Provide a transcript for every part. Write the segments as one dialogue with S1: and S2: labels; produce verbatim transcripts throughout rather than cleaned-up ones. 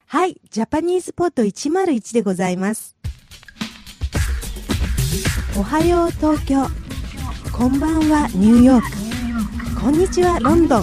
S1: はい、ジャパニーズポッドいちまるいちでございます。おはよう東京、こんばんはニューヨーク、こんにちはロンドン。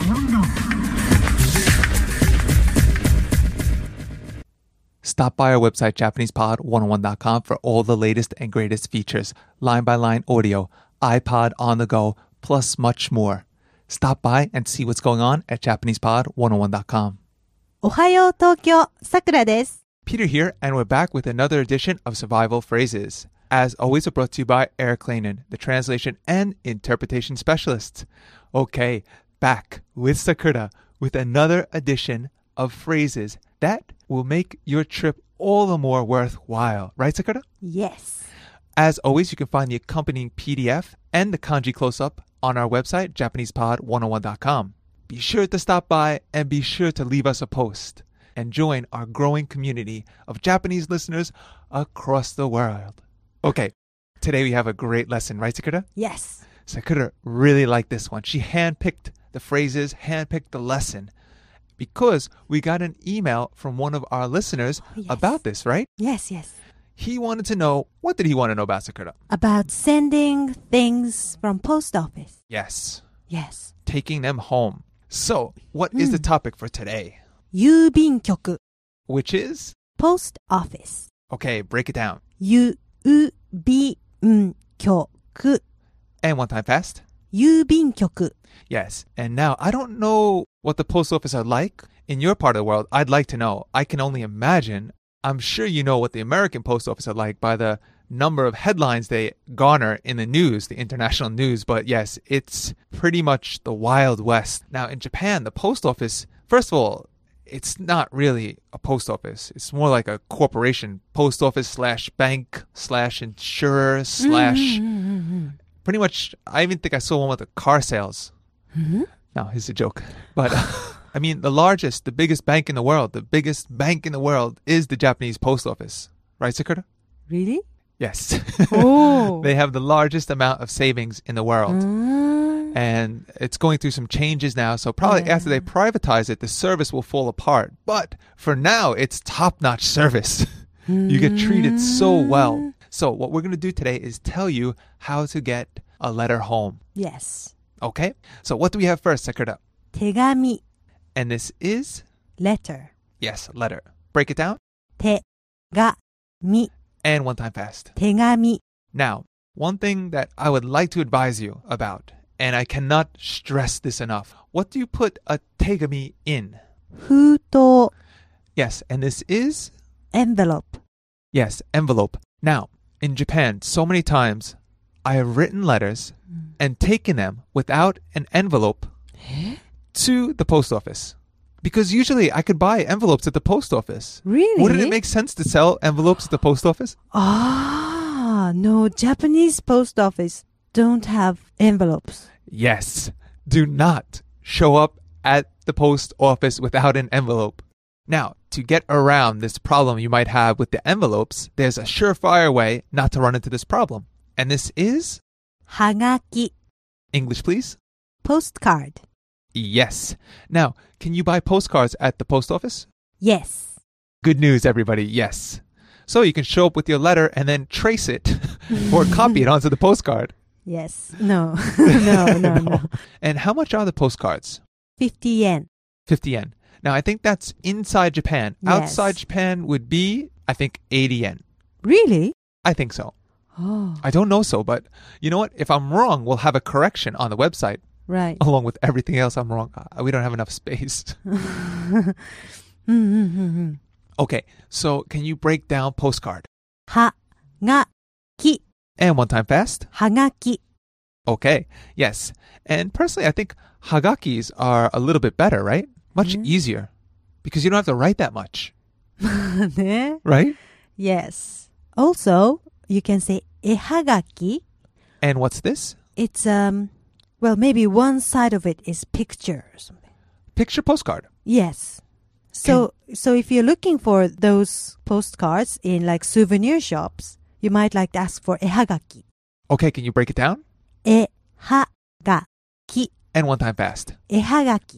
S2: Stop by our website japanese pod one oh one dot com for all the latest and greatest features, line-by-line audio, iPod on the go, plus much more. Stop by and see what's going on at japanese pod one oh one dot com.
S1: おはよう東京、さくらです。
S2: Peter here, and we're back with another edition of Survival Phrases. As always, we're brought to you by Eric Klainen, the translation and interpretation specialist. Okay, back with Sakura with another edition of phrases that will make your trip all the more worthwhile. Right, Sakura?
S1: Yes.
S2: As always, you can find the accompanying P D F and the kanji close-up on our website, japanese pod one oh one dot com. Be sure to stop by and be sure to leave us a post and join our growing community of Japanese listeners across the world. Okay, today we have a great lesson, right, Sakura?
S1: Yes.
S2: Sakura really liked this one. She handpicked the phrases, handpicked the lesson, because we got an email from one of our listeners
S1: oh, yes.
S2: about this, right?
S1: Yes, yes.
S2: He wanted to know, what did he want to know about, Sakura?
S1: About sending things from post office.
S2: Yes.
S1: Yes.
S2: Taking them home. So, what mm. is the topic for today?
S1: 郵便局
S2: Which is?
S1: Post office.
S2: Okay, break it down.
S1: 郵便局
S2: And one time fast.
S1: 郵便局
S2: Yes. And now, I don't know what the post office are like in your part of the world. I'd like to know. I can only imagine. I'm sure you know what the American post office are like by the number of headlines they garner in the news, the international news. But yes, it's pretty much the Wild West. Now, in Japan, the post office, first of all, it's not really a post office. It's more like a corporation. Post office slash bank slash insurer slash... Mm-hmm. Pretty much, I even think I saw one with the car sales.
S1: Mm-hmm.
S2: No, it's a joke. But, I mean, the largest, the biggest bank in the world, the biggest bank in the world is the Japanese post office. Right, Sakura?
S1: Really?
S2: Yes.
S1: Oh.
S2: They have the largest amount of savings in the world.
S1: Mm.
S2: And it's going through some changes now. So probably
S1: yeah.
S2: after they privatize it, the service will fall apart. But for now, it's top-notch service. You get treated so well. So what we're going to do today is tell you how to get a letter home.
S1: Yes.
S2: Okay? So what do we have first, Sakura?
S1: 手紙
S2: And this is?
S1: Letter.
S2: Yes, letter. Break it down.
S1: 手紙
S2: And one time fast.
S1: 手紙
S2: Now, one thing that I would like to advise you about, and I cannot stress this enough. What do you put a 手紙 in?
S1: 封筒
S2: Yes, and this is?
S1: Envelope.
S2: Yes, envelope. Now, in Japan, so many times I have written letters mm. and taken them without an envelope to the post office. Because usually I could buy envelopes at the post office.
S1: Really?
S2: Wouldn't it make sense to sell envelopes at the post office?
S1: Ah, no, Japanese post office don't have envelopes.
S2: Yes. Do not show up at the post office without an envelope. Now, to get around this problem you might have with the envelopes, there's a surefire way not to run into this problem. And this is?
S1: はがき
S2: English, please.
S1: Postcard.
S2: Yes. Now, can you buy postcards at the post office?
S1: Yes.
S2: Good news, everybody. Yes. So you can show up with your letter and then trace it or copy it onto the postcard.
S1: Yes. No. no, no, no, no.
S2: And how much are the postcards?
S1: fifty yen.
S2: fifty yen. Now, I think that's inside Japan.
S1: Yes.
S2: Outside Japan would be, I think, eighty yen.
S1: Really?
S2: I think so.
S1: Oh.
S2: I don't know so, but you know what? If I'm wrong, we'll have a correction on the website.
S1: Right.
S2: Along with everything else I'm wrong. Uh, we don't have enough space.
S1: mm-hmm.
S2: Okay, so can you break down postcard?
S1: はがき
S2: And one time fast.
S1: はがき
S2: Okay, yes. And personally, I think hagakis are a little bit better, right? Much
S1: mm-hmm.
S2: easier. Because you don't have to write that much.
S1: ね
S2: Right?
S1: Yes. Also, you can say 絵はがき
S2: And what's this?
S1: It's, um, well, maybe one side of it is picture or something.
S2: Picture postcard.
S1: Yes. So, can... so if you're looking for those postcards in like souvenir shops, you might like to ask for 絵はがき
S2: Okay, can you break it down?
S1: 絵はがき
S2: And one time fast.
S1: 絵はがき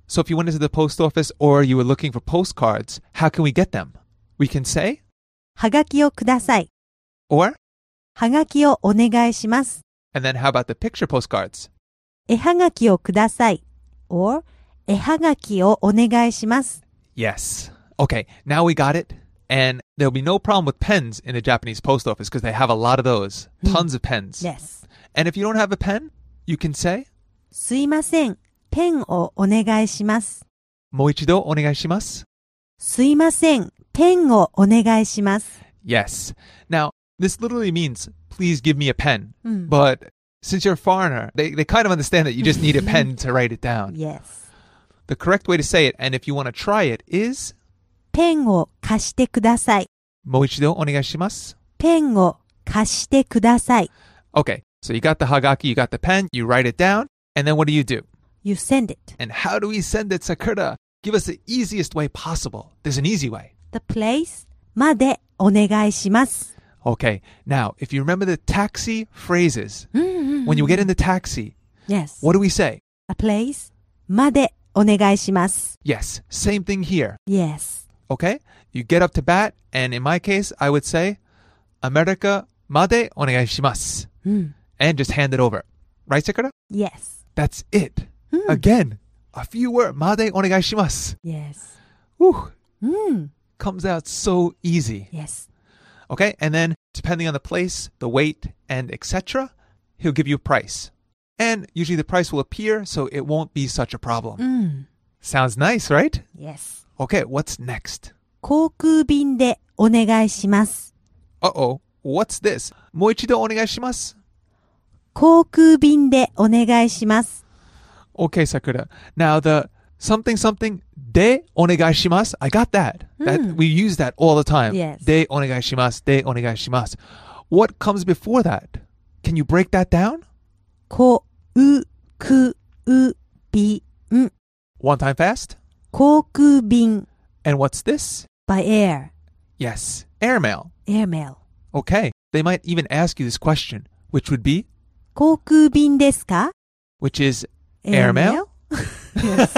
S2: So if you went into the post office or you were looking for postcards, how can we get them? We can say,
S1: はがきをください。
S2: or,
S1: はがきをお願いします。
S2: and then how about the picture postcards?
S1: 絵はがきをください。or 絵はがきをお願いします。
S2: Yes. Okay, now we got it. And there'll be no problem with pens in the Japanese post office because they have a lot of those. Tons of pens.
S1: Yes.
S2: And if you don't have a pen, you can say,
S1: すいません。ペンをお願いします。
S2: もう一度お願いします。
S1: すいません。ペンをお願いします。
S2: Yes. Now, this literally means, please give me a pen.
S1: Mm.
S2: But since you're a foreigner, they, they kind of understand that you just need a pen to write it down.
S1: Yes.
S2: The correct way to say it, and if you want to try it, is,
S1: ペンを貸してください。
S2: もう一度お願いします。
S1: ペンを貸してください。
S2: Okay, so you got the hagaki, you got the pen, you write it down, and then what do you do?
S1: You send it.
S2: And how do we send it, Sakura? Give us the easiest way possible. There's an easy way.
S1: The place までお願いします。
S2: Okay, now, if you remember the taxi phrases,
S1: Mm-hmm.
S2: when you get in the taxi,
S1: Yes.
S2: what do we say?
S1: A place までお願いします。
S2: Yes, same thing here.
S1: Yes.
S2: Okay? You get up to bat, and in my case, I would say, America made onegai shimasu.
S1: Mm.
S2: And just hand it over. Right, Sakura?
S1: Yes.
S2: That's it.
S1: Mm.
S2: Again, a few words, made onegai shimasu.
S1: Yes.
S2: Whew,
S1: Mm.
S2: comes out so easy.
S1: Yes.
S2: Okay? And then, depending on the place, the weight, and et cetera, he'll give you a price. And usually the price will appear, so it won't be such a problem.
S1: Mm.
S2: Sounds nice, right?
S1: Yes.
S2: Okay, what's next?
S1: 航空便でお願いします。
S2: Uh-oh, what's this? もう一度お願いします。
S1: 航空便でお願いします。
S2: Okay, Sakura. Now the something something de onegaishimasu. I got that. That
S1: Mm.
S2: we use that all the time.
S1: Yes.
S2: De onegaishimasu, de onegaishimasu. What comes before that? Can you break that down?
S1: こうくうびん
S2: One time fast.
S1: 航空便
S2: And what's this?
S1: by air.
S2: Yes, airmail.
S1: Airmail.
S2: Okay. They might even ask you this question, which would be,
S1: 航空便ですか
S2: which is airmail?
S1: Yes.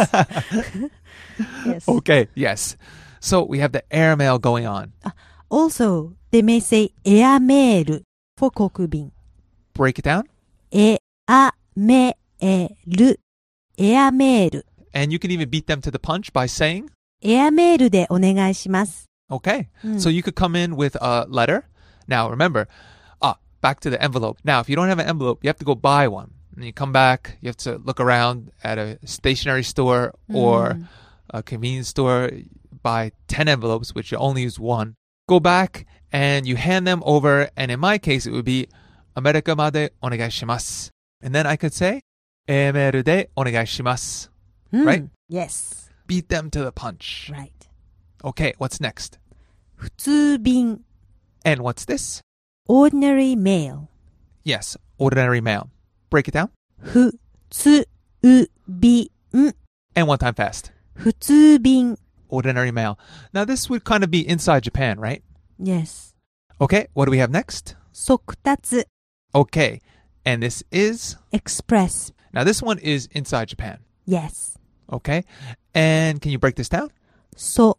S1: Yes.
S2: Okay, yes. So we have the airmail going on.
S1: Also, they may say エアメール for 航空便。
S2: Break it down.
S1: エアメール。エアメール。
S2: And you can even beat them to the punch by saying,
S1: エアメールでお願いします。
S2: okay.
S1: Mm.
S2: So you could come in with a letter. Now remember, ah, back to the envelope. Now, if you don't have an envelope, you have to go buy one. And you come back, you have to look around at a stationery store or
S1: Mm.
S2: a convenience store, buy ten envelopes, which you only use one. Go back and you hand them over. And in my case, it would be, America made onegai shimasu. And then I could say, Eメールでお願いします.
S1: Mm.
S2: Right?
S1: Yes.
S2: Beat them to the punch.
S1: Right.
S2: Okay, what's next?
S1: 普通便。
S2: And what's this?
S1: Ordinary mail.
S2: Yes, ordinary mail. Break it down.
S1: 普通便。
S2: And one time fast.
S1: 普通便。
S2: Ordinary mail. Now this would kind of be inside Japan, right?
S1: Yes.
S2: Okay, what do we have next?
S1: 速達。
S2: Okay, and this is...
S1: Express.
S2: Now this one is inside Japan.
S1: Yes.
S2: Okay, and can you break this down?
S1: 速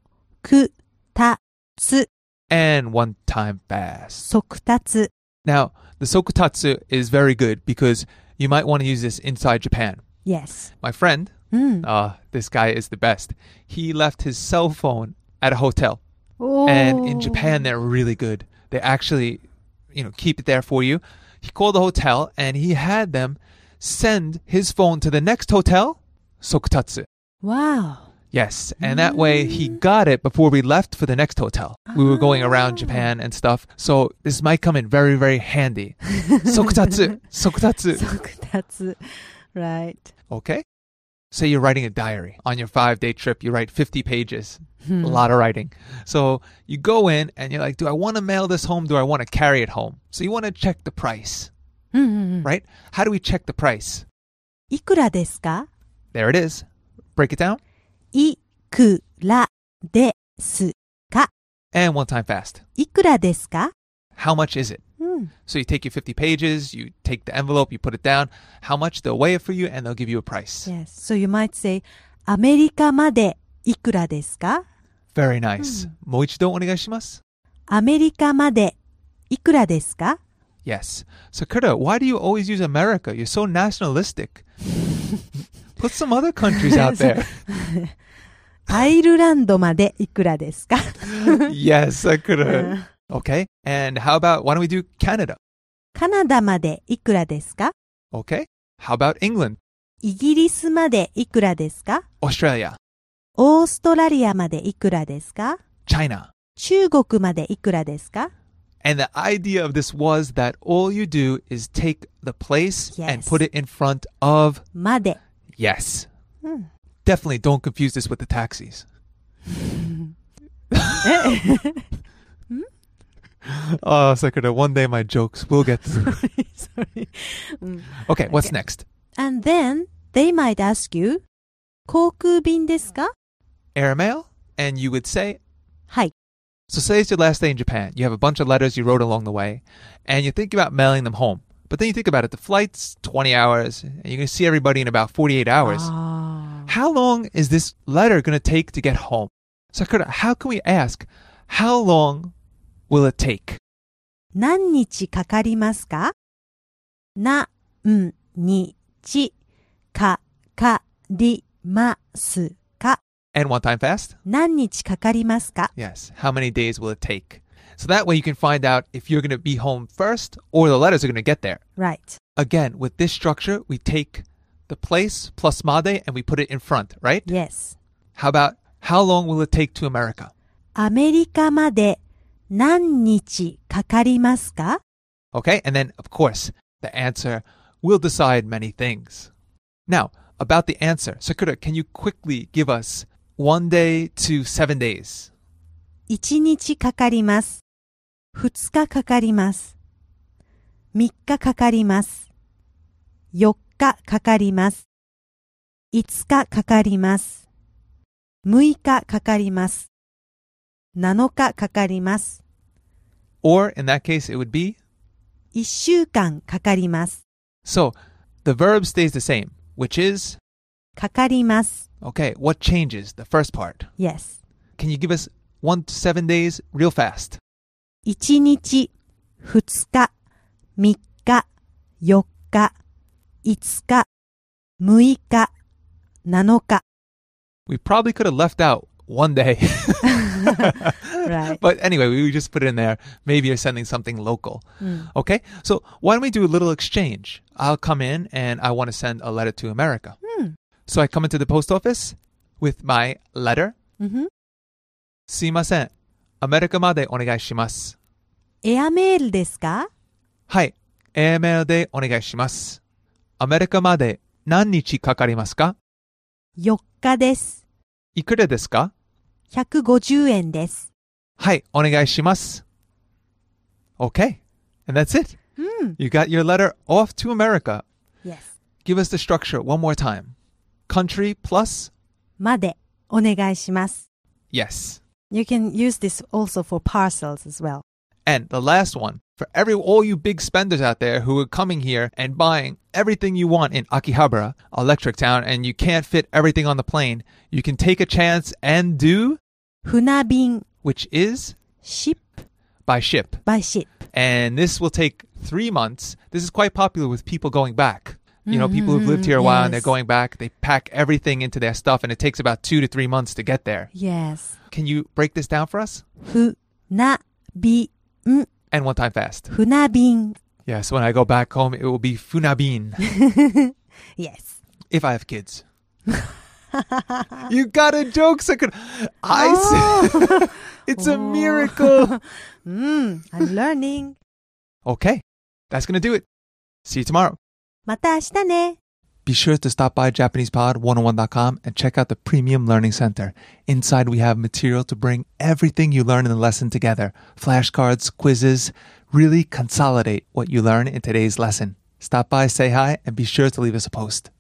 S1: 達。
S2: And one time fast.
S1: 速達。
S2: Now, the sokutatsu is very good because you might want to use this inside Japan.
S1: Yes.
S2: My friend,
S1: Mm.
S2: uh, this guy is the best. He left his cell phone at a hotel.
S1: Oh.
S2: And in Japan, they're really good. They actually, you know, keep it there for you. He called the hotel and he had them send his phone to the next hotel, sokutatsu.
S1: Wow.
S2: Yes, and that way he got it before we left for the next hotel. We were going around Japan and stuff, so this might come in very, very handy. Sokutatsu, sokutatsu.
S1: 速達。Right.
S2: Okay. Say you're writing a diary on your five-day trip. You write fifty pages.
S1: Hmm.
S2: A lot of writing. So you go in and you're like, do I want to mail this home? Do I want to carry it home? So you want to check the price,
S1: うんうんうん。
S2: right? How do we check the price?
S1: いくらですか
S2: There it is. Break it down.
S1: いくらですか
S2: And one time fast.
S1: いくらですか
S2: How much is it?
S1: うん
S2: So you take your fifty pages, you take the envelope, you put it down. How much? They'll weigh it for you and they'll give you a price.
S1: Yes. So you might say, アメリカまでいくらですか?
S2: Very nice. もう一度お願いします。
S1: アメリカまでいくらですか?
S2: Yes. Sakura, why do you always use America? You're so nationalistic. Put some other countries out there.
S1: アイルランドまでいくらですか?
S2: Yes, Sakura. Okay. And how about, why don't we do Canada?
S1: カナダまでいくらですか?
S2: Okay. How about England?
S1: イギリスまでいくらですか?
S2: Australia?
S1: オーストラリアまでいくらですか?
S2: China?
S1: 中国までいくらですか?
S2: And the idea of this was that all you do is take the place
S1: Yes.
S2: and put it in front of
S1: まで。
S2: yes.
S1: うん
S2: Definitely don't confuse this with the taxis. Oh, Sakura, one day my jokes will get through.
S1: Sorry. うん
S2: Okay, what's
S1: Okay.
S2: next?
S1: And then they might ask you, 航空便ですか?
S2: Airmail? And you would say,
S1: はい。
S2: so say it's your last day in Japan. You have a bunch of letters you wrote along the way, and you think about mailing them home. But then you think about it, the flight's twenty hours, and you're going to see everybody in about forty-eight hours.
S1: あー
S2: How long is this letter going to take to get home? Sakura, how can we ask, how long will it take?
S1: 何日かかりますか? な、ん、に、ち、か、かりますか?
S2: And one time fast?
S1: 何日かかりますか?
S2: Yes. How many days will it take? So that way you can find out if you're going to be home first or the letters are going to get there.
S1: Right.
S2: Again, with this structure, we take the place plus made and we put it in front, right?
S1: Yes.
S2: How about, how long will it take to America?
S1: アメリカまで何日かかりますか?
S2: Okay, and then, of course, the answer will decide many things. Now, about the answer, Sakura, can you quickly give us one day to seven days?
S1: 一日かかります。二日かかります。三日かかります。四日かかります。五日かかります。六日かかります。七日かかります。
S2: Or, in that case, it would be?
S1: 一週間かかります。
S2: So, the verb stays the same, which is?
S1: かかります。
S2: Okay, what changes? The first part.
S1: Yes.
S2: Can you give us one to seven days real fast?
S1: 一日、二日、三日、四日、五日、六日、七日。
S2: We probably could have left out one day.
S1: Right.
S2: But anyway, we just put it in there. Maybe you're sending something local.
S1: Mm.
S2: Okay, so why don't we do a little exchange? I'll come in and I want to send a letter to America.
S1: Mm.
S2: So I come into the post office with my letter.
S1: Mm-hmm.
S2: すいません。アメリカまでお願いします。
S1: エアメールですか?
S2: はい。エアメールでお願いします。アメリカまで何日かかりますか?
S1: よっかです。
S2: いくらですか?
S1: ひゃくごじゅうえんです。
S2: はい。お願いします。Okay. And that's it.
S1: Mm.
S2: You got your letter off to America.
S1: Yes.
S2: Give us the structure one more time. Country plus?
S1: までお願いします。
S2: Yes.
S1: You can use this also for parcels as well.
S2: And the last one, for every all you big spenders out there who are coming here and buying everything you want in Akihabara, Electric Town, and you can't fit everything on the plane, you can take a chance and do,
S1: 船便
S2: which is
S1: ship
S2: by ship.
S1: by ship.
S2: And this will take three months. This is quite popular with people going back. You know, people who've lived here a while and they're
S1: Yes.
S2: going back, they pack everything into their stuff and it takes about two to three months to get there.
S1: Yes.
S2: Can you break this down for us?
S1: 船便
S2: And one time fast.
S1: 船便
S2: Yes, when I go back home, it will be funabin.
S1: Yes.
S2: If I have kids. You got a joke, second. I
S1: Oh.
S2: see. It's a miracle.
S1: Mm, I'm learning.
S2: Okay, that's going to do it. See you tomorrow.
S1: また明日ね。
S2: Be sure to stop by Japanese Pod one oh one dot com and check out the Premium Learning Center. Inside, we have material to bring everything you learn in the lesson together. Flashcards, quizzes, really consolidate what you learn in today's lesson. Stop by, say hi, and be sure to leave us a post.